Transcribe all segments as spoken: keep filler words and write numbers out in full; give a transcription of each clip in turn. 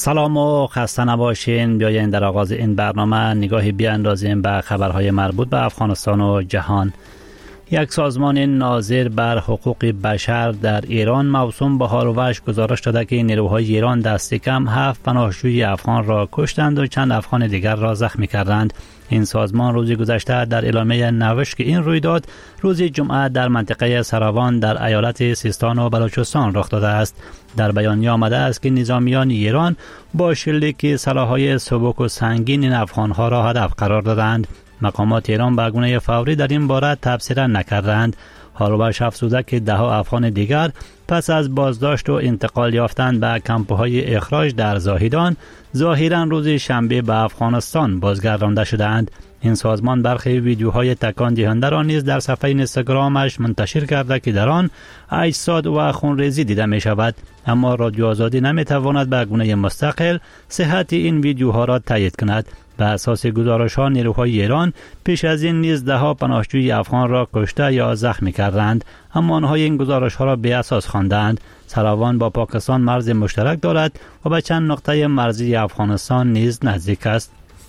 سلام و خسته نباشین. بیاین در آغاز این برنامه نگاهی بیاندازیم به خبرهای مربوط به افغانستان و جهان. یک سازمان ناظر بر حقوق بشر در ایران موسوم به هاروش گزارش داده که نیروهای ایران دست کم هفت پناهجوی افغان را کشتند و چند افغان دیگر را زخمی کردند. این سازمان روز گذشته در اعلامیه نوشت که این رویداد روز جمعه در منطقه سراوان در ایالت سیستان و بلوچستان رخ داده است. در بیانیه آمده است که نظامیان ایران با شلیک سلاح‌های سبک و سنگین این افغان‌ها را هدف قرار دادند. مقامات ایران به گونه فوری در این باره تبصره نکردند. هاروش افزوده که ده ها افغان دیگر پس از بازداشت و انتقال یافتند به کمپ‌های اخراج در زاهدان ظاهراً روز شنبه به افغانستان بازگردانده شدند. این سازمان برخی ویدیوهای تکان دهنده را نیز در صفحه اینستاگرامش منتشر کرده که در آن اجساد و خونریزی دیده می شود، اما رادیو آزادی نمی تواند به گونه مستقل صحت این ویدیوها را تایید کند. به اساس گزارش ها نیروهای ایران پیش از این نیز ده ها پناهجوی افغان را کشته یا زخمی کردند، اما آنها این گزارش ها را بی اساس خواندند. سراوان با پاکستان مرز مشترک دارد و به چند نقطه مرزی افغانستان نیز نزدیک است.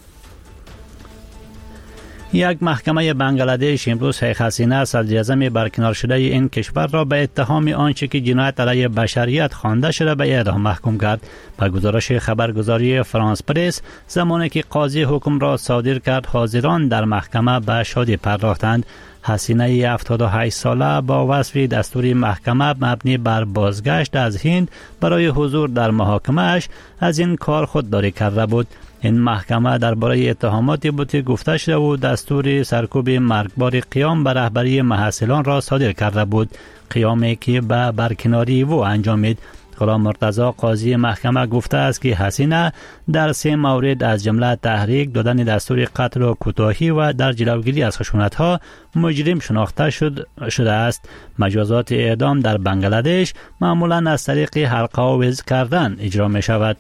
یک محکمه بنگلادش امروز شیخ حسینه صدراعظم برکنار شده این کشور را به اتهام آنچه که جنایت علیه بشریت خوانده شده به اعدام محکوم کرد. به گزارش خبرگزاری فرانس پرس، زمانی که قاضی حکم را صادر کرد حاضران در محکمه به شادی پرداختند. حسینه هفتاد و هشت ساله با وصف دستور محکمه مبنی بر بازگشت از هند برای حضور در محاکمه‌اش از این کار خودداری کرده بود. این محکمه درباره اتهاماتی بود که گفته شده و دستور سرکوب مرگبار قیام به رهبری محصلان را صادر کرده بود، قیامی که به برکناری او انجامید. غلام مرتضی قاضی محکمه گفته است که حسینه در سه مورد از جمله تحریک، دادن دستور قتل و کوتاهی و در جلوگیری از خشونت‌ها مجرم شناخته شد شده است. مجازات اعدام در بنگلادش معمولاً از طریق حلقه آویز کردن اجرا می شود.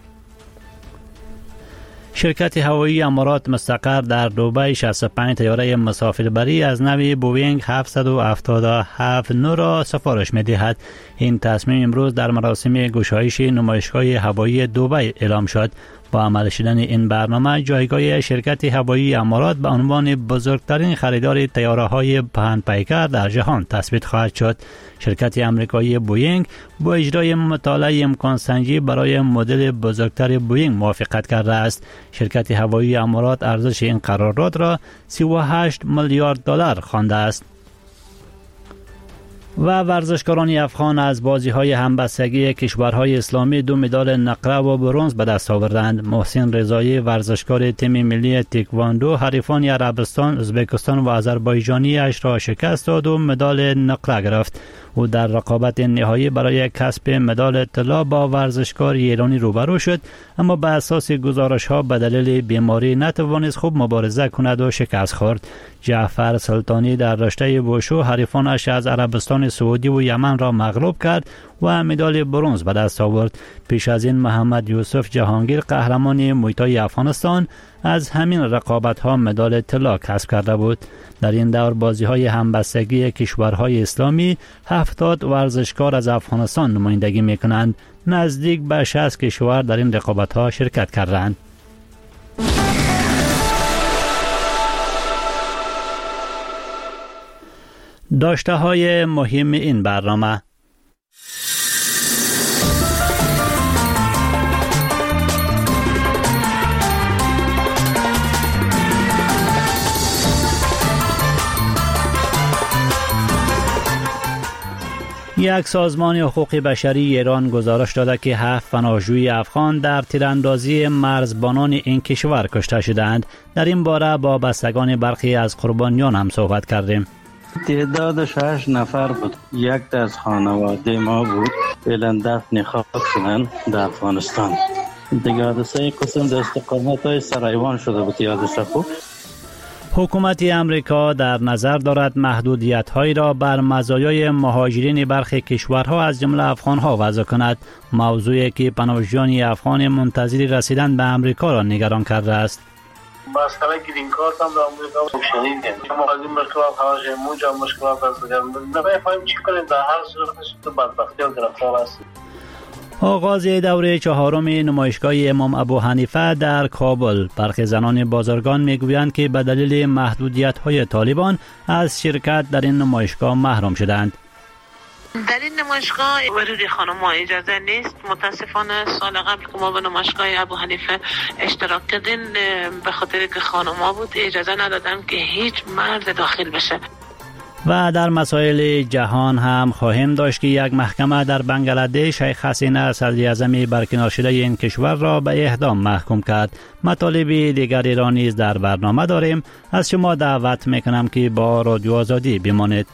شرکت هوایی امارات مستقر در دبی شصت و پنج طیاره مسافربری از نوع بوینگ هفتصد و هفتاد و هفت نو را سفارش می دهد. این تصمیم امروز در مراسم گشایش نمایشگاه هوایی دبی اعلام شد. با عمل شدن این برنامه جایگاه شرکت هوایی امارات به عنوان بزرگترین خریدار طیاره‌های پهن-پیکر در جهان تثبیت خواهد شد. شرکت امریکایی بوینگ با اجرای مطالعه امکان سنجی برای مدل بزرگتر بوینگ موافقت کرده است. شرکت هوایی امارات ارزش این قرارداد را سی و هشت میلیارد دلار خوانده است. و ورزشکاران افغان از بازی‌های همبستگی کشورهای اسلامی دو مدال نقره و برنز به دست آوردند. محسن رضایی ورزشکار تیم ملی تکواندو حریفان عربستان، ازبکستان و آذربایجانی اش را شکست داد و مدال نقره گرفت. او در رقابت نهایی برای کسب مدال طلا با ورزشکار ایرانی روبرو شد، اما به اساس گزارش‌ها به دلیل بیماری نتوانست خوب مبارزه کند و شکست خورد. جعفر سلطانی در رشته وشو حریفانش از عربستان سعودی و یمن را مغلوب کرد و مدال برنز به دست آورد. پیش از این محمد یوسف جهانگیر قهرمان مویتای افغانستان از همین رقابت‌ها مدال طلا کسب کرده بود. در این دور بازی‌های همبستگی کشورهای اسلامی هفتاد ورزشکار از افغانستان نمایندگی می‌کنند. نزدیک به شصت کشور در این رقابت‌ها شرکت کردند. داشته های مهم این برنامه: یک سازمان حقوق بشری ایران گزارش داده که هفت پناهجوی افغان در تیراندازی مرزبانان این کشور کشته شدند. در این باره با بستگان برخی از قربانیان هم صحبت کردیم. تعدادش هشت نفر بود. یک از خانواده ما بود. فعلا دفن خاک شدن در افغانستان. دیگه حادثه قسم در استقامت های سرایوان شده بود. یادش خوب. حکومت امریکا در نظر دارد محدودیت هایی را بر مزایای مهاجرین برخی کشورها از جمله افغان ها وضع کند. موضوعی که پناهجویان افغان منتظر رسیدن به امریکا را نگران کرده است. مسئله گرین کارت هم در امریکا شنیدیم. ما از این مرتبه خواهش موجه مشکلات هست. نمیفهمیم چی کنیم. در هر صورتش تو بدبختی و گرفتار هستیم. آغاز دوره چهارم نمایشگاه امام ابو حنیفه در کابل. برخی زنان بازرگان میگویند که به دلیل محدودیت‌های طالبان از شرکت در این نمایشگاه محروم شدند. در این نمایشگاه ورود خانم‌ها اجازه نیست. متاسفانه سال قبل که ما به نمایشگاه ابو حنیفه اشتراک کردیم به خاطر که خانم‌ها بود اجازه ندادن که هیچ مرد داخل بشه. و در مسائل جهان هم خواهیم داشت که یک محکمه در بنگلادش شیخ حسینه صدر اعظم برکنار شده این کشور را به اعدام محکوم کرد. مطالب دیگری را نیز در برنامه داریم. از شما دعوت میکنم که با رادیو آزادی بمانید.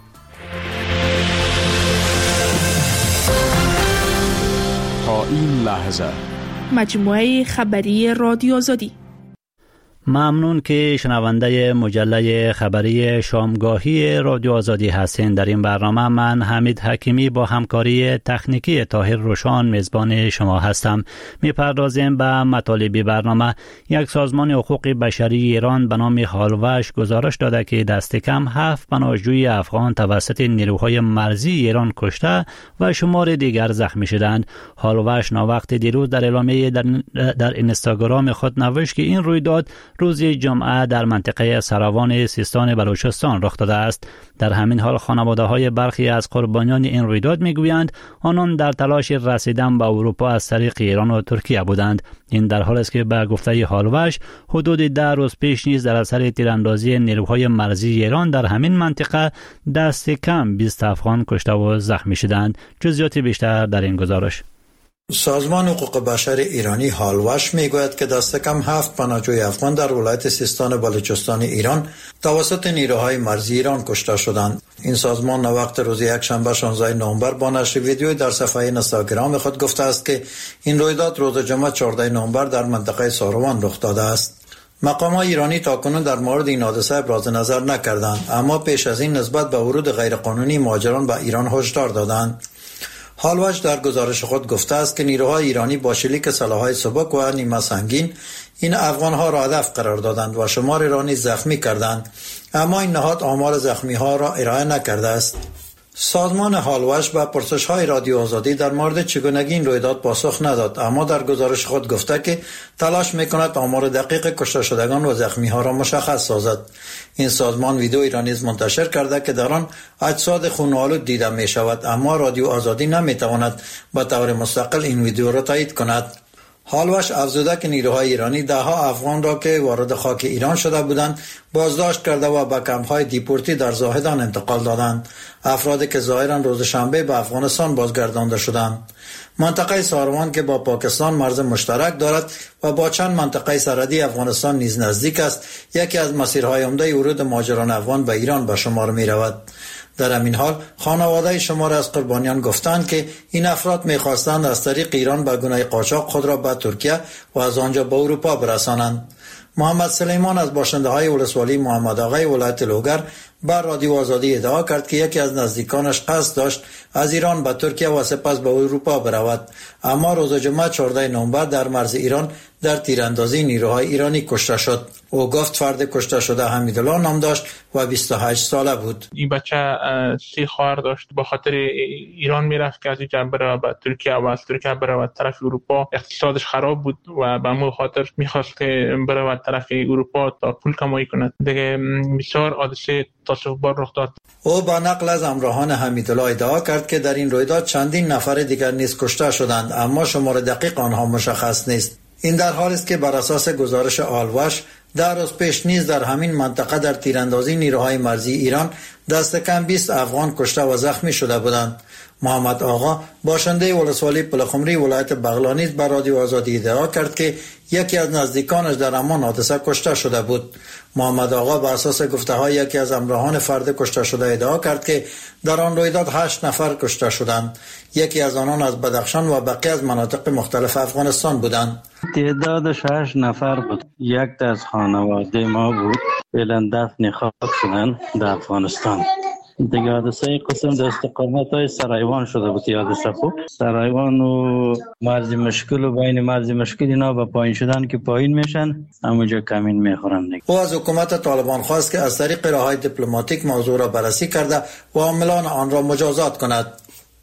تا این لحظه مجموعه خبری رادیو آزادی. ممنون که شنونده مجله خبری شامگاهی رادیو آزادی هستین. در این برنامه من حمید حکیمی با همکاری تکنیکی طاهر روشان میزبان شما هستم. میپردازیم به مطالب برنامه. یک سازمان حقوق بشری ایران به نام هالوش گزارش داده که دست کم هفت پناهجوی افغان توسط نیروهای مرزی ایران کشته و شمار دیگر زخمی شدند. هالوش ناوقت دیروز در اعلامیه در, در اینستاگرام خود نوشت که این رویداد روز جمعه در منطقه سراوان سیستان بلوچستان رخ داده است. در همین حال خانواده های برخی از قربانیان این رویداد میگویند آنان در تلاش رسیدن به اروپا از طریق ایران و ترکیه بودند. این در حالی است که به گفته هالوش حدود ده روز پیش نیز در اثر تیراندازی نیروهای مرزی ایران در همین منطقه دست کم بیست افغان کشته و زخمی شدند. جزئیات بیشتر در این گزارش. سازمان حقوق بشر ایرانی هالوش میگوید که دست کم هفت پناهجوی افغان در ولایت سیستان بلوچستان ایران توسط نیروهای مرزی ایران کشته شدند. این سازمان نوقت روز یکشنبه شانزده نوامبر با نشر ویدیوی در صفحه اینستاگرام خود گفته است که این رویداد روز جمعه چهاردهم نوامبر در منطقه ساروان رخ داده است. مقامات ایرانی تاکنون در مورد این حادثه ابراز نظر نکردند، اما پیش از این نسبت به ورود غیرقانونی مهاجران به ایران هشدار دادند. هالوش در گزارش خود گفته است که نیروهای ایرانی با شلیک سلاح‌های سبک و نیمه سنگین این افغان‌ها را هدف قرار دادند و شماری را نیز زخمی کردند، اما این نهاد آمار زخمی‌ها را ارائه نکرده است. سازمان هالوش به پرسش‌های رادیو آزادی در مورد چگونگی این رویداد پاسخ نداد، اما در گزارش خود گفته که تلاش می‌کند آمار دقیق کشته شدگان و زخمی‌ها را مشخص سازد. این سازمان ویدیویی را نیز منتشر کرده که در آن اجساد خون‌آلود دیده می‌شود، اما رادیو آزادی نمی‌تواند به طور مستقل این ویدیو را تایید کند. هالوش افزوده که نیروهای ایرانی ده ها افغان را که وارد خاک ایران شده بودند بازداشت کرده و به کمپ‌های دیپورتی در زاهدان انتقال دادند. افرادی که ظاهراً روز شنبه به افغانستان بازگردانده شدند. منطقه ساروان که با پاکستان مرز مشترک دارد و با چند منطقه سرحدی افغانستان نیز نزدیک است، یکی از مسیرهای عمده ورود مهاجران افغان به ایران به شمار می رود. در همین حال خانواده شمار از قربانیان گفتند که این افراد می‌خواستند از طریق ایران به گونه قاچاق خود را به ترکیه و از آنجا به اروپا برسانند. محمد سلیمان از باشنده‌های ولسوالی محمد آقای ولایت لوگر بر رادیو آزادی ادعا کرد که یکی از نزدیکانش قصد داشت از ایران به ترکیه و سپس به اروپا برود، اما روز جمعه چهاردهم نوامبر در مرز ایران در تیراندازی نیروهای ایرانی کشته شد. او گفت فرد کشته شده حمیدالله نام داشت و بیست و هشت ساله بود. این بچه سی خواهر داشت، به خاطر ایران میرفت که از اینجا بره به ترکیه و از ترکیه بره به طرف اروپا. اقتصادش خراب بود و به همون خاطر میخواست که بره به طرف اروپا تا پول کمایی کند. دیگه بسیار حادثه تاسف‌بار رخ داد. او با نقل از همراهان حمیدالله ادعا کرد که در این رویداد چندین نفر دیگر نیز کشته شدند، اما شمار دقیق آنها مشخص نیست. این در حالی است که بر اساس گزارش آلوش در روز پیش نیز در همین منطقه در تیراندازی نیروهای مرزی ایران دست کم بیست افغان کشته و زخمی شده بودند. محمد آقا باشنده ولسوالی پلخمری ولایت بغلان نیز بر رادیو آزادی ادعا کرد که یکی از نزدیکانش در همان حادثه کشته شده بود. محمد آقا بر اساس گفته‌های یکی از همراهان فرد کشته شده ادعا کرد که در آن رویداد هشت نفر کشته شدند. یکی از آنان از بدخشان و بقیه از مناطق مختلف افغانستان بودند. تعدادش هشت نفر بود. یک از خانواده ما بود. فعلا دفن خاک شدن در افغانستان. دیگه حادثه قسم در استقامت های سرایوان شده بود. حادثه خوب سرایوان و مرز مشکل و بین مرز مشکل اینا به پایین شدن که پایین میشن همونجا کمین میخورن دیگه. او از حکومت طالبان خواست که از طریق راههای دیپلماتیک موضوع را بررسی کرده و عاملان آن را مجازات کند.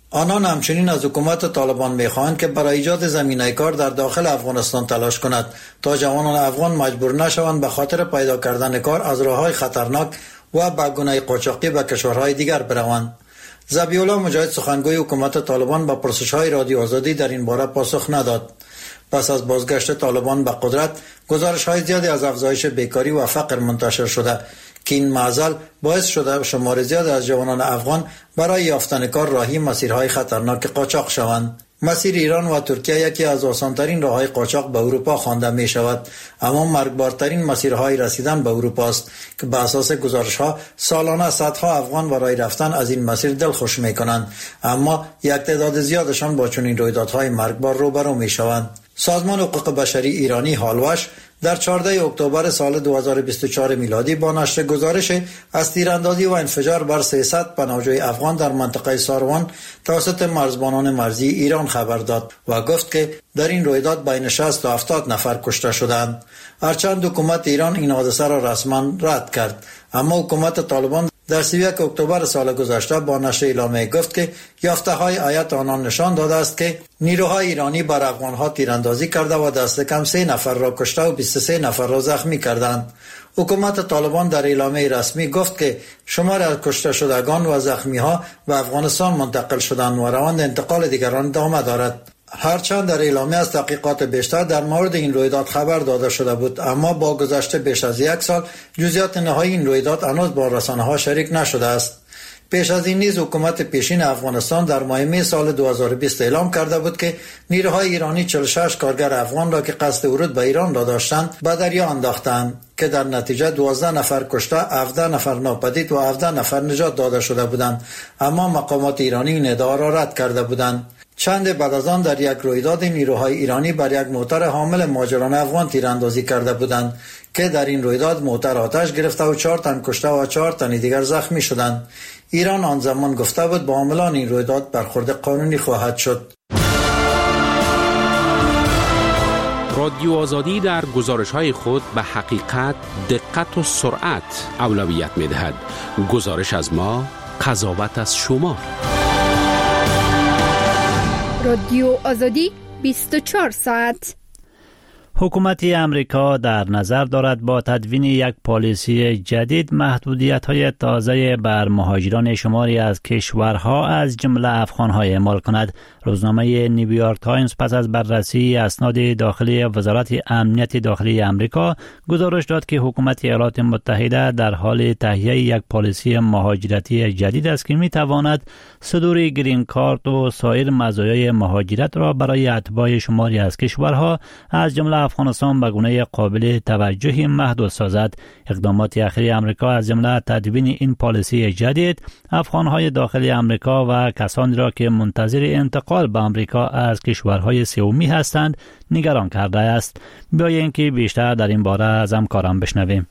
آنان همچنین از حکومت طالبان می‌خواهند که برای ایجاد زمینه کار در داخل افغانستان تلاش کند تا جوانان افغان مجبور نشوند به خاطر پیدا کردن کار از راه‌های خطرناک و به گونه قاچاقی به کشورهای دیگر بروند. ذبیح الله مجاهد سخنگوی حکومت طالبان به پرسش‌های رادیو آزادی در این باره پاسخ نداد. پس از بازگشت طالبان به قدرت، گزارش‌های زیادی از افزایش بیکاری و فقر منتشر شده که این معضل باعث شده شمار زیادی از جوانان افغان برای یافتن کار راهی مسیرهای خطرناک قاچاق شوند. مسیر ایران و ترکیه یکی از آسان‌ترین راه‌های قاچاق به اروپا خوانده می شود، اما مرگبارترین مسیرهای رسیدن به اروپا است که به اساس گزارش‌ها سالانه صدها افغان برای رفتن از این مسیر دلخوش می کنند، اما یک تعداد زیادشان با چنین رویدادهای مرگبار روبرو می شوند. سازمان حقوق بشری ایرانی هالوش در چهاردهم اکتبر سال دو هزار و بیست و چهار میلادی با نشر گزارش از تیراندازی و انفجار بر سیصد پناهجوی افغان در منطقه ساروان توسط مرزبانان مرزی ایران خبر داد و گفت که در این رویداد بین شصت تا هفتاد نفر کشته شدند. هرچند حکومت ایران این حادثه را رسما رد کرد، اما حکومت طالبان در سی و یک اکتبر سال گذشته با نشر اعلامیه گفت که یافته‌های هیئت آنان نشان داده است که نیروهای ایرانی بر افغان‌ها تیراندازی کرده و دست کم سه نفر را کشته و بیست و سه نفر را زخمی کردند. حکومت طالبان در اعلامیه رسمی گفت که شمار از کشته شدگان و زخمی‌ها به افغانستان منتقل شدند و روند انتقال دیگران ادامه دارد. هرچند در اعلامیه از تحقیقات بیشتر در مورد این رویداد خبر داده شده بود، اما با گذشت بیش از یک سال جزئیات نهایی این رویداد هنوز با رسانه‌ها شریک نشده است. پیش از این نیز حکومت پیشین افغانستان در ماه می سال دو هزار و بیست اعلام کرده بود که نیروهای ایرانی چهل و شش کارگر افغان را که قصد ورود به ایران را داشتند به دریا انداختند که در نتیجه دوازده نفر کشته، هفده نفر ناپدید و هفده نفر نجات داده شده بودند، اما مقامات ایرانی این ادعا را رد کرده بودند. چند بعد از آن در یک رویداد نیروهای ایرانی بر یک موتر حامل مهاجران افغان تیراندازی کرده بودند که در این رویداد موتر آتش گرفته و چهار تن کشته و چهار تن دیگر زخمی شدند. ایران آن زمان گفته بود با عاملان این رویداد برخورد قانونی خواهد شد. رادیو آزادی در گزارش‌های خود به حقیقت، دقت و سرعت اولویت می‌دهد. گزارش از ما، قضاوت از شما. رادیو آزادی بیست و چهار ساعت. حکومت امریکا در نظر دارد با تدوین یک پالیسی جدید محدودیت‌های تازه بر مهاجران شماری از کشورها از جمله افغان‌ها اعمال کند. روزنامه نیویورک تایمز پس از بررسی اسناد داخلی وزارت امنیت داخلی امریکا گزارش داد که حکومت ایالات متحده در حال تهیه یک پالیسی مهاجرتی جدید است که می‌تواند صدور گرین کارت و سایر مزایای مهاجرت را برای اتباع شماری از کشورها از جمله افغانستان به گونه قابل توجهی محدود سازد. اقدامات اخیر امریکا از جمله تدوین این پالیسی جدید افغان‌های داخل امریکا و کسانی را که منتظر انتقال به امریکا از کشورهای سومی هستند نگران کرده است. بیایید که بیشتر در این باره از همکاران بشنویم.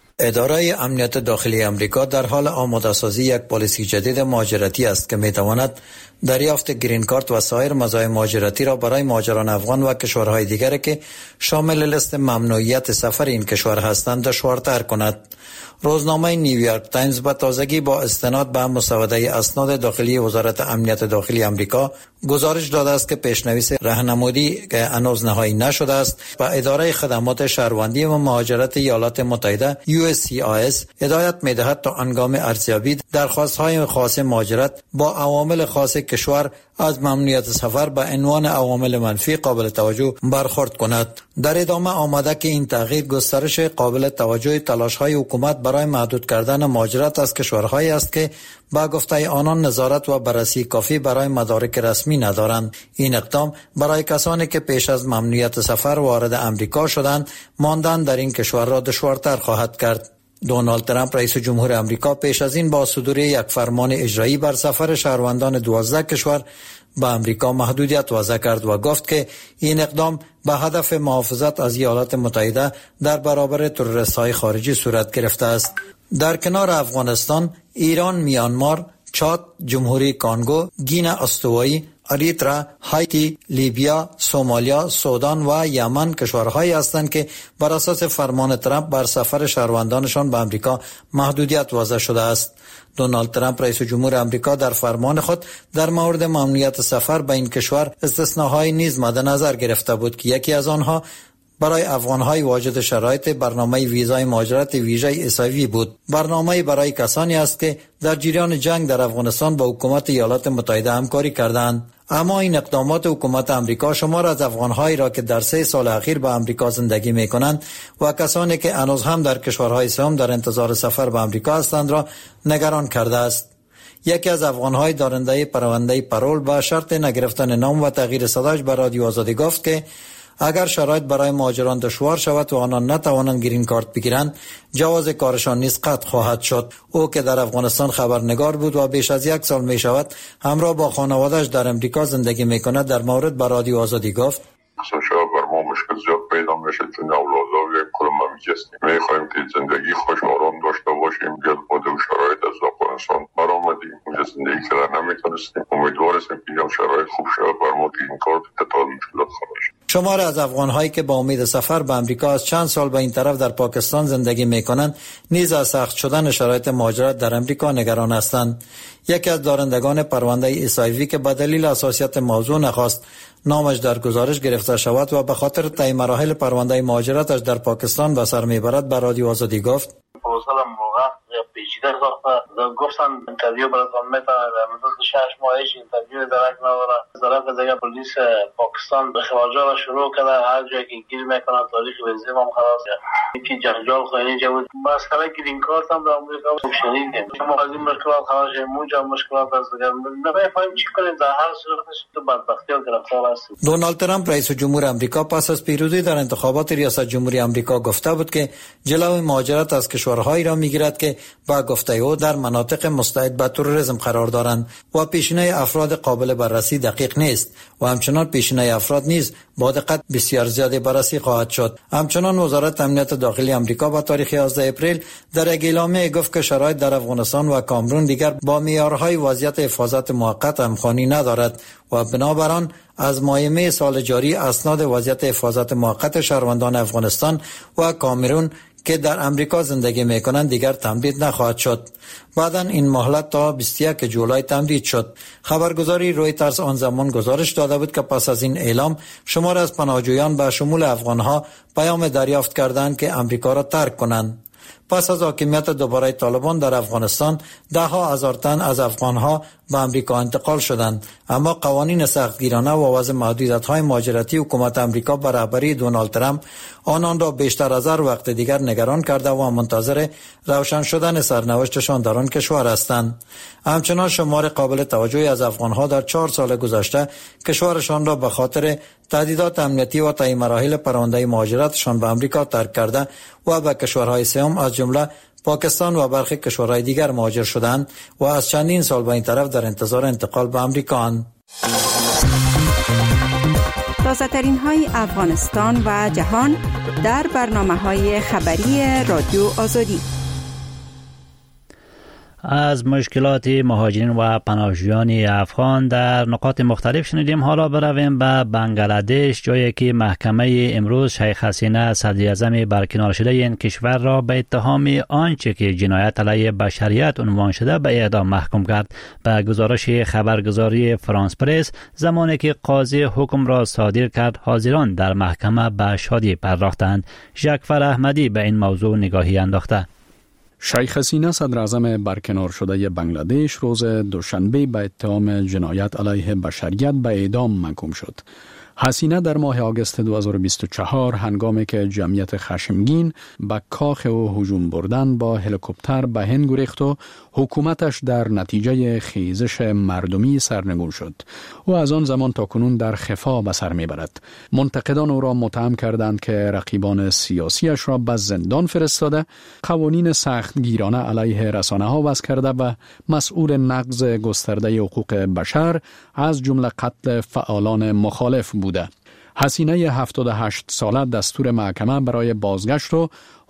اداره امنیت داخلی امریکا در حال آماده سازی یک پالیسی جدید مهاجرتی است که می‌تواند دریافت گرین کارت و سایر مزایای مهاجرتی را برای مهاجران افغان و کشورهای دیگر که شامل لیست ممنوعیت سفر این کشور هستند دشوارتر کند. روزنامه نیویورک تایمز با تازگی با استناد به مسوده اسناد داخلی وزارت امنیت داخلی امریکا گزارش داده است که پیشنویس راهنمایی که هنوز نهایی نشده است به اداره خدمات شهروندی و مهاجرت ایالات متحده یو اس سی آی اس هدایت می‌دهد تا هنگام ارزیابی درخواست‌های خاص مهاجرت با عوامل خاص کشور از ممنوعیت سفر به عنوان عوامل منفی قابل توجه برخورد کند. در ادامه آمده که این تغییر گسترش قابل توجه تلاش‌های حکومت برای محدود کردن مهاجرت از کشورهایی است که با گفته آنان نظارت و بررسی کافی برای مدارک رسمی ندارند. این اقدام برای کسانی که پیش از ممنوعیت سفر وارد امریکا شدند ماندن در این کشور را دشوارتر خواهد کرد. دونالد ترامپ رئیس جمهور امریکا پیش از این با صدور یک فرمان اجرایی بر سفر شهروندان دوازده کشور به امریکا محدودیت وضع کرد و گفت که این اقدام به هدف محافظت از ایالات متحده در برابر تروریست‌های خارجی صورت گرفته است. در کنار افغانستان، ایران، میانمار، چاد، جمهوری کانگو، گینه استوایی، اریترا، هایتی، لیبیا، سومالیا، سودان و یمن کشورهایی هستند که بر اساس فرمان ترامپ بر سفر شهروندانشان به آمریکا محدودیت وضع شده است. دونالد ترامپ رئیس جمهور آمریکا در فرمان خود در مورد ممنوعیت سفر به این کشور استثناهای نیز مد نظر گرفته بود که یکی از آنها برای افغان‌های واجد شرایط برنامه ویزای مهاجرت ویژه اسایوی بود. برنامه برای کسانی است که در جریان جنگ در افغانستان با حکومت ایالات متحده همکاری کردند. اما این اقدامات حکومت آمریکا شمار از افغان‌هایی را که در سه سال اخیر به آمریکا زندگی می‌کنند و کسانی که هنوز هم در کشورهای سوم در انتظار سفر به آمریکا هستند را نگران کرده است. یکی از افغان‌های دارنده پرونده پرول با شرط نگرفتن نام و تغییر صداش به رادیو آزادی گفت که اگر شرایط برای مهاجران دشوار شود و آنان نتوانند گرین کارت بگیرند، جواز کارشان نیز قطع خواهد شد. او که در افغانستان خبرنگار بود و بیش از یک سال می شود همراه با خانواده‌اش در امریکا زندگی می کند، در مورد به رادیو آزادی گفت: شاید بر ما مشکل زیاد پیدا میشه چون اولادها و یک کل ممیز هستیم. میخوایم که زندگی خوش آرام داشته باشیم. گل بوده و شرایط از افغانستان برآمدیم، اونجا زندگی کردن نمیتونستیم. امیدوار هستیم که این شرایط خوب شود بر ما که این کار تتال مشکلات خواهد. شمار از افغان‌هایی که با امید سفر به آمریکا از چند سال به این طرف در پاکستان زندگی می‌کنند نیز از سخت شدن شرایط مهاجرت در آمریکا نگران هستند. یکی از دارندگان پرونده اسایوی که به دلیل حساسیت موضوع نخواست نامش در گزارش گرفته شود و به خاطر طی مراحل پرونده مهاجرتش در پاکستان به سر میبرد به رادیو آزادی گفت: پیچیده ساخته گفتن انترویو براتون میتونه در مدت شش ماهش انترویو درک نداره. طرف دیگه پلیس پاکستان اخراجا را شروع کرده، هر جایی که گیر میکنه تاریخ ویزا هم خلاص یکی جنجال خواهی جا بود. مسئله گرین کارت هم در آمریکا شنیدیم. ما از این مشکلات خلاص موجا مشکلات از دیگه نمیفهمیم چی کنیم. در هر صورتش تو بدبختی و گرفتار هستیم. دونالد ترامپ رئیس جمهور آمریکا پس از پیروزی در انتخابات ریاست جمهوری آمریکا گفته بود که جلوی مهاجرت از کشورهایی را میگیرد که با گفته او در مناطق مستعد به تروریسم قرار دارند و پیشینه افراد قابل بررسی دقیق نیست و همچنان پیشینه افراد نیز با دقت بسیار زیادی بررسی خواهد شد. همچنان وزارت امنیت داخلی آمریکا با تاریخ یازده اپریل در یک اعلامیه گفت که شرایط در افغانستان و کامرون دیگر با معیارهای وضعیت حفاظت موقت همخوانی ندارد و بنابراین از ماه می سال جاری اسناد وضعیت حفاظت موقت شهروندان افغانستان و کامرون که در امریکا زندگی میکنند دیگر تمدید نخواهد شد. بعداً این مهلت تا بیست و یک جولای تمدید شد. خبرگزاری رویترز آن زمان گزارش داده بود که پس از این اعلام شمار از پناهجویان به شمول افغانها پیام دریافت کردند که امریکا را ترک کنند. پس از حاکمیت دوباره طالبان در افغانستان ده ها هزار تن از افغانها به امریکا انتقال شدند، اما قوانین سختگیرانه و وضع محدودیت‌های مهاجرتی حکومت امریکا به رهبری دونالد ترامپ آنان را بیشتر از هر وقت دیگر نگران کرده و منتظر روشن شدن سرنوشتشان در آن کشور هستند. همچنان شمار قابل توجهی از افغانها در چهار سال گذشته کشورشان را به خاطر تهدیدات امنیتی و طی مراحل پرونده مهاجرتشان به امریکا ترک کرده و به کشورهای سوم از جمله پاکستان و برخی کشورهای دیگر مهاجر شدند و از چندین سال به این طرف در انتظار انتقال به امریکا اند. تازه ترین های افغانستان و جهان در برنامه های خبری رادیو آزادی. از مشکلات مهاجرین و پناهجویان افغان در نقاط مختلف شنیدیم. حالا برویم به بنگلادش، جایی که محکمه امروز شیخ حسینه صدر اعظم برکنار شده این کشور را به اتهام آنچه که جنایت علیه بشریت عنوان شده به اعدام محکوم کرد. به گزارش خبرگزاری فرانس پرس، زمانی که قاضی حکم را صادر کرد حاضران در محکمه به شادی پرداختند. ژکفر احمدی به این موضوع نگاهی انداخته. شیخ حسینه صدر اعظم برکنار شده بنگلادش روز دوشنبه به اتهام جنایت علیه بشریت به اعدام محکوم شد. حسینه در ماه آگوست دو هزار و بیست و چهار هنگامی که جمعیت خشمگین به کاخ او هجوم بردن با هلیکوپتر به هند گریخت و حکومتش در نتیجه خیزش مردمی سرنگون شد. او از آن زمان تا کنون در خفا به سر میبرد. منتقدان او را متهم کردند که رقیبان سیاسیش را به زندان فرستاده، قوانین سختگیرانه علیه رسانه ها وضع کرده و مسئول نقض گسترده حقوق بشر از جمله قتل فعالان مخالف بوده. حسینه هفتاد و هشت ساله دستور محکمه برای بازگشت رو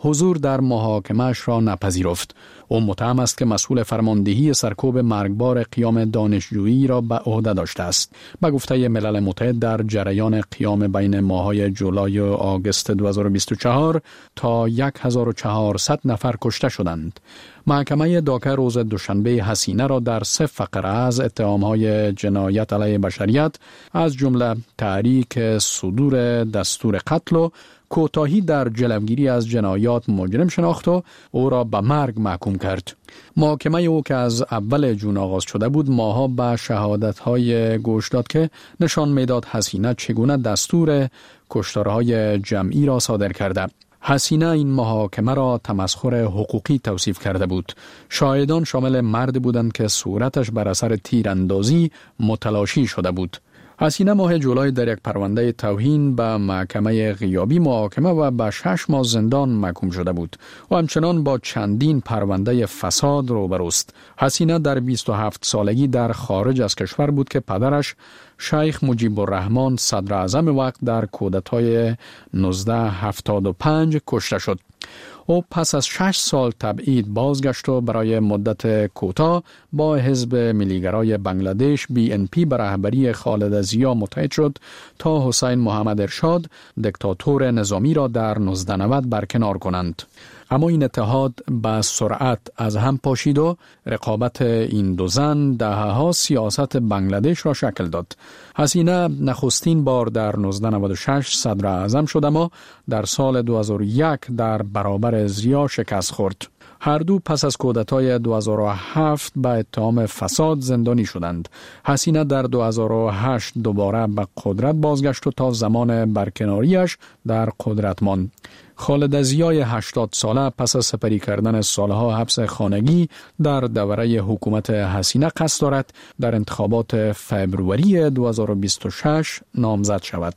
حضور در محاکمه‌اش را نپذیرفت. او متهم است که مسئول فرماندهی سرکوب مرگبار قیام دانشجویی را به عهده داشته است. به گفته ملل متحد در جریان قیام بین ماه‌های جولای و آگوست دو هزار و بیست و چهار تا هزار و چهارصد نفر کشته شدند. محکمه داکه روز دوشنبه حسینه را در سه فقره از اتهام‌های جنایت علیه بشریت از جمله تحریک صدور دستور قتل و کوتاهی در جلوگیری از جنایات مجرم شناخت و او را به مرگ محکوم کرد. محاکمه او که از اول جون آغاز شده بود ماها به شهادت‌های گوش داد که نشان میداد حسینه چگونه دستور کشتارهای جمعی را صادر کرده. حسینه این محاکمه را تمسخر حقوقی توصیف کرده بود. شاهدان شامل مرد بودند که صورتش بر اثر تیراندازی متلاشی شده بود. حسینه ماه جولای در یک پرونده توهین به محکمه غیابی محاکمه و به شش ماه زندان محکوم شده بود و همچنان با چندین پرونده فساد روبروست. حسینه در بیست و هفت سالگی در خارج از کشور بود که پدرش شیخ مجیب الرحمن صدر اعظم وقت در کودتای نوزده هفتاد و پنج کشته شد. او پس از شش سال تبعید بازگشت و برای مدت کوتاه با حزب ملیگرای بنگلادش بی ان پی به رهبری خالد ضیا متحد شد تا حسین محمد ارشاد دیکتاتور نظامی را در هزار و نهصد و نود برکنار کنند. اما این اتحاد به سرعت از هم پاشید و رقابت این دو زن دهه‌ها سیاست بنگلادش را شکل داد. حسینه نخستین بار در هزار و نهصد و نود و شش صدر اعظم شد اما در سال دو هزار و یک در برابر ضیا شکست خورد. هر دو پس از کودتای دو هزار و هفت به اتهام فساد زندانی شدند. حسینه در دو هزار و هشت دوباره به قدرت بازگشت و تا زمان برکناریش در قدرت ماند. خالد ضیای هشتاد ساله پس از سپری کردن سالها حبس خانگی در دوره حکومت حسینه قصد دارد در انتخابات فوریه دو هزار و بیست و شش نامزد شود.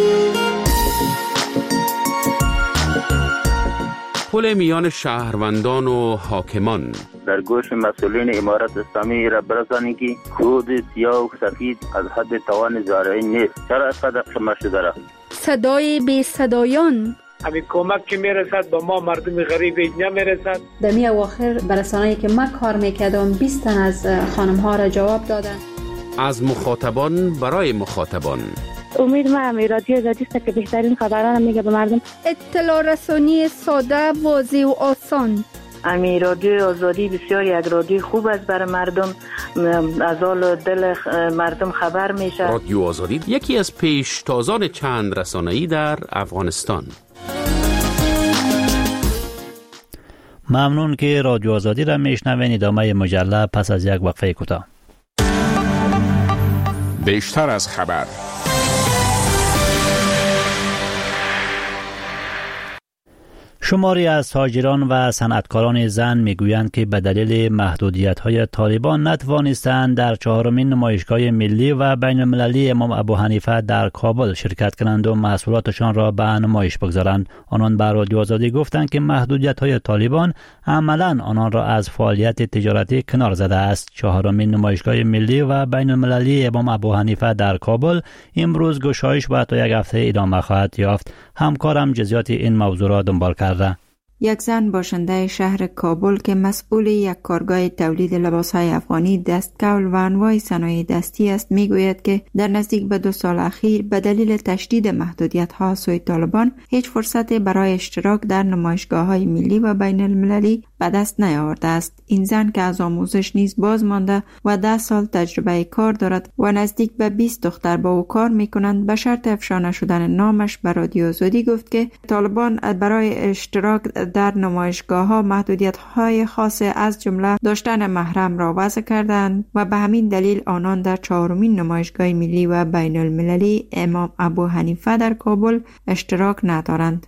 پل میان شهروندان و حاکمان در گوش مسئولین امارت اسلامی را برسانید که کود سیاه و سفید از حد توان زارعین نیست. چرا اینقدر خمه شده را؟ صدای بی صدایان همین کمک که میرسد با ما مردم غریب نمیرسد. در می اواخر برسانه‌ای که من کار میکردم بیست تن از خانم ها را جواب دادن. از مخاطبان برای مخاطبان امید ما رادیو آزادی است که بهترین خبران میگه به مردم. اطلاع رسانی ساده، واضح و آسان. امی رادیو آزادی بسیار یک رادیو خوب است برای مردم، از حال دل مردم خبر میشه. رادیو آزادی یکی از پیشتازان چند رسانه‌ای در افغانستان. ممنون که رادیو آزادی را میشنوین. ادامه مجله پس از یک وقفه کوتاه. بیشتر از خبر. شماری از تاجران و صنعتکاران زن میگویند که به دلیل محدودیت‌های طالبان نتوانستند در چهارمین نمایشگاه ملی و بین المللی امام ابو حنیفه در کابل شرکت کنند و محصولاتشان را به نمایش بگذارند. آنان به رادیو آزادی گفتند که محدودیت‌های طالبان عملاً آنان را از فعالیت تجارتی کنار زده است. چهارمین نمایشگاه ملی و بین المللی امام ابو حنیفه در کابل امروز گشایش و تا یک هفته ادامه خواهد یافت. همکارم جزئیات این موضوع را دنبال کرده. یک زن باشنده شهر کابل که مسئول یک کارگاه تولید لباسهای افغانی، دستکول و انواع صنایع دستی است میگوید که در نزدیک به دو سال اخیر به دلیل تشدید محدودیت‌ها سوی طالبان هیچ فرصتی برای اشتراک در نمایشگاه‌های ملی و بین المللی به دست نیاورده است. این زن که از آموزش نیز باز مانده و ده سال تجربه کار دارد و نزدیک به بیست دختر با او کار میکنند، به شرط افشا نشدن نامش به رادیو آزادی گفت که طالبان برای اشتراک در نمایشگاه‌ها محدودیت‌های خاص از جمله داشتن محرم را وضع کردند و به همین دلیل آنان در چهارمین نمایشگاه ملی و بین المللی امام ابو حنیفه در کابل اشتراک ندارند.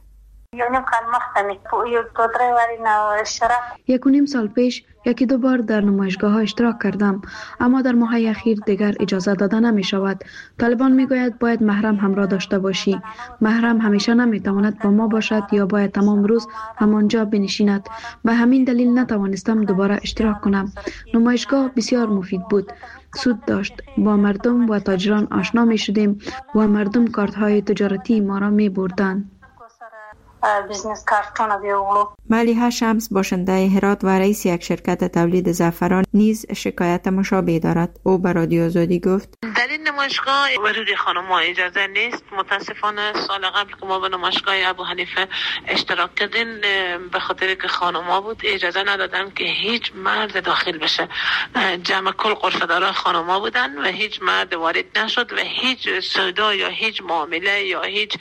یک و نیم سال پیش یکی دو بار در نمایشگاه ها اشتراک کردم، اما در ماهای اخیر دیگر اجازه داده نمی شود. طالبان می گوید باید محرم همراه داشته باشی. محرم همیشه نمی تواند با ما باشد یا باید تمام روز همانجا بنشیند. به همین دلیل نتوانستم دوباره اشتراک کنم. نمایشگاه بسیار مفید بود. سود داشت. با مردم و تاجران آشنا می شدیم و مردم کارت های تجارتی ما را می بردند. بیزنس کارتون بیاولو. ملیحه شمس باشنده هرات و رئیس یک شرکت تولید زعفران نیز شکایت مشابه دارد. او به رادیو آزادی گفت در این نمایشگاه ورود خانم‌ها اجازه نیست. متاسفانه سال قبل که ما به نمایشگاه ابو حنیفه اشتراک کردیم به خاطر که خانم‌ها بود اجازه ندادن که هیچ مرد داخل بشه. جمع کل غرفه‌داران خانم‌ها بودن و هیچ مرد وارد نشد و هیچ سودا یا هیچ معامله یا هیچ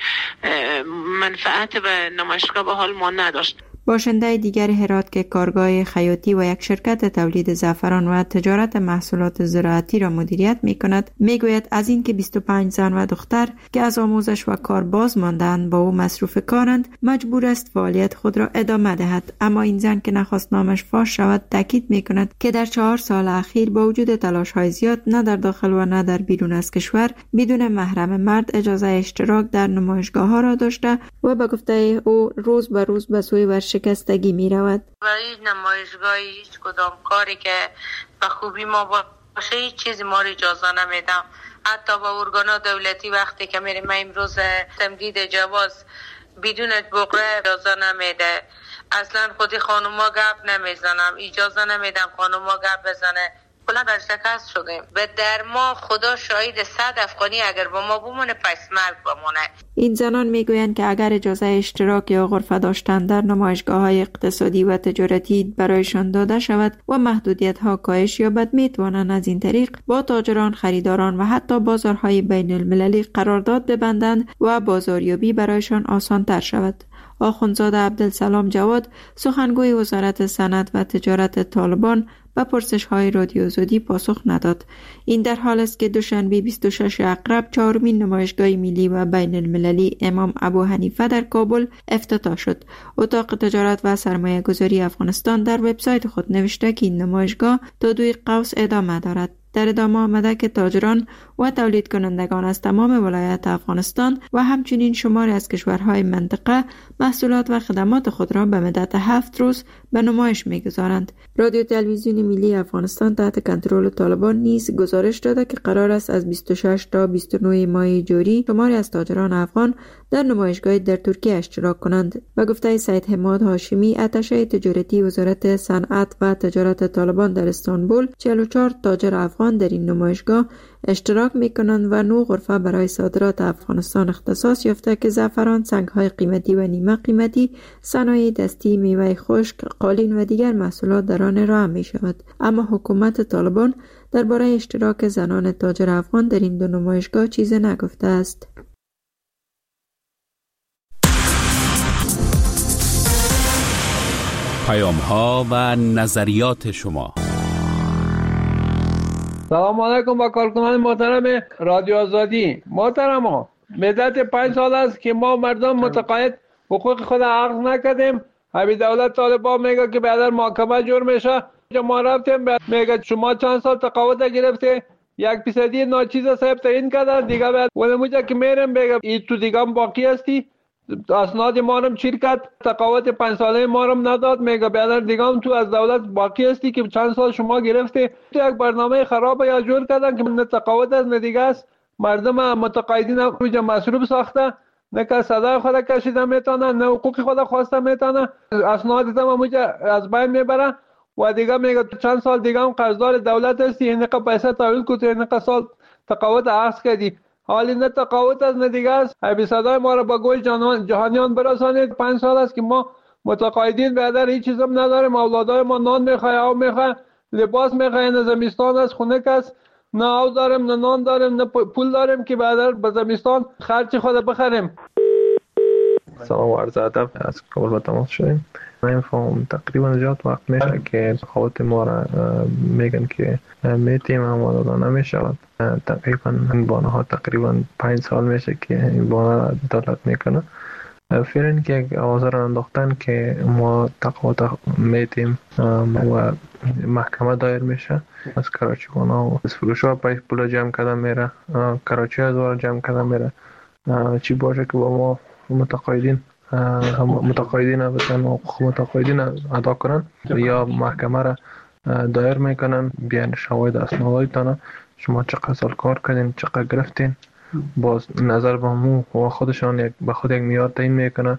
منفعت به نمایشگاه به حال ما نداشت. باشنده دیگر هرات که کارگاه خیاطی و یک شرکت تولید زعفران و تجارت محصولات زراعتی را مدیریت می کند می گوید از این که بیست و پنج زن و دختر که از آموزش و کار باز ماندند با او مصروف کارند مجبور است فعالیت خود را ادامه دهد. اما این زن که نخواست نامش فاش شود تاکید می کند که در چهار سال اخیر با وجود تلاش های زیاد نه در داخل و نه در بیرون از کشور بدون محرم مرد اجازه اشتراک در نمایشگاه ها را داشته و به گفته او روز به روز به سوی ورشکستگی می رود. و این نمایشگاه هیچ کدام کاری که به خوبی ما باشه هیچ چیزی ما را اجازه نمیدم. حتی با ارگانا دولتی وقتی که میریم امروز تمدید جواز بدون بقره اجازه نمیده. اصلا خودی خانوما گپ نمیزنم، اجازه نمیدم خانوما گپ بزنه. کلا ورشکست شدیم. به در ما خدا شاهد صد افغانی اگر با ما بمونه پس مرگ بمونه. این زنان میگویند که اگر اجازه اشتراک یا غرفه داشتن در نمایشگاه‌های اقتصادی و تجارتی برایشان داده شود و محدودیت‌ها کاهش یابد میتوانند از این طریق با تاجران، خریداران و حتی بازارهای بین المللی قرارداد ببندند و بازاریابی برایشان آسان‌تر شود. آخوندزاده عبدالسلام جواد سخنگوی وزارت صنعت و تجارت طالبان به پرسش‌های رادیو آزادی پاسخ نداد. این در حال است که دوشنبه بیست و شش اقرب چهارمین نمایشگاه ملی و بین المللی امام ابو حنیفه در کابل افتتاح شد. اتاق تجارت و سرمایه گذاری افغانستان در وبسایت خود نوشته که این نمایشگاه تا دوی قوس ادامه دارد. در ادامه آمده که تاجران و تولید کنندگان از تمام ولایات افغانستان و همچنین شماری از کشورهای منطقه محصولات و خدمات خود را به مدت هفت روز به نمایش می‌گذارند. رادیو تلویزیون ملی افغانستان تحت کنترل طالبان نیز گزارش داده که قرار است از بیست و شش تا بیست و نه ماه جاری شماری از تاجران افغان در نمایشگاه در ترکیه اشتراک کنند. به گفته سید حماد هاشمی اتشه تجارتی وزارت صنعت و تجارت طالبان در استانبول چهل و چهار تاجر افغان در این نمایشگاه اشتراک میکنند و نو غرفه برای صادرات افغانستان اختصاص یافته که زعفران، سنگ‌های قیمتی و نیمه قیمتی، صنایع دستی، میوه خشک، قالین و دیگر محصولات در آن ارائه می شود. اما حکومت طالبان درباره اشتراک زنان تاجر افغان در این دو نمایشگاه چیزی نگفته است. پیام‌ها و نظریات شما. سلام علیکم با کارکنان محترم رادیو آزادی. محترم ها مدت پنج سال است که ما مردم متقاعد حقوق خود عرض نکردیم. همین دولت طالبان میگه که بعد محاکمه جور میشه. ما رفتیم میگه شما چند سال تقاعد گرفته، یک فیصدی ناچیز صاحب تعیین کردن دیگه بعد اون موجه که میرم میگه این تو دیگه باقی هستی، اسناد ما هم چیر کرد، تقاعد پنج ساله ما هم نداد، میگه بعد دیگه هم تو از دولت باقی هستی که چند سال شما گرفته. تو یک برنامه خراب یا جور کردن که نه تقاعد از نه دیگه است. مردم متقاعدین هم مصروف ساخته، نه که صدای خود کشیده میتونه، نه حقوق خود خواسته میتونه، اسناد هم از بین میبره و دیگه میگه چند سال دیگه هم قرضدار دولت هستی، اینقه پیسه تحویل کنی، اینقه سال تقاعد عرض کردی. حالی نه تقاعد از نه دیگه است. ابی صدای ما را با گوش جهانیان برسانید. پنج سال است که ما متقاعدین بعد هیچ چیز هم نداریم. اولادای ما نان میخواه، آب میخواه، لباس میخواه، نه زمستان است خونه است، نه آب داریم، نه نان داریم، نه پول داریم که بعد به زمستان خرچ خود بخریم. سلام و عرض ادب. از کابل با تماس شدیم. من فهم تقریبا زیاد وقت میشه که تقاعد ما را میگن که میتیم اما داده نمیشود. تقریبا این بانه ها تقریبا پنج سال میشه که این بانه را دولت میکنه. فعلا که آوازه را انداختن که ما تقاعد میتیم و محکمه دایر میشه. از کراچی بانه و از فروش ها پایش پولا جمع کردن میره، کراچی از وارا جمع کردن میره. چی باشه که با ما متقاعدین متقاعدین بتن حقوق متقاعدین ادا کنن یا محکمه را دایر میکنن، بیان شواهد اسنادتان شما چقدر سال کار کردین، چقدر گرفتین، باز نظر به مو و خودشان یک به خود یک معیار تعیین میکنن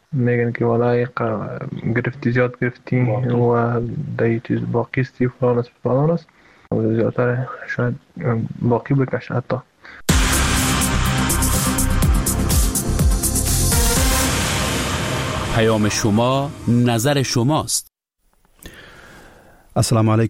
میگن که والای گرفتی زیاد گرفتی و دایی چیز باقی استی فلان است فلان است و زیادتر شاید باقی بکشه حتی. پیام شما نظر شماست. السلام علیکم.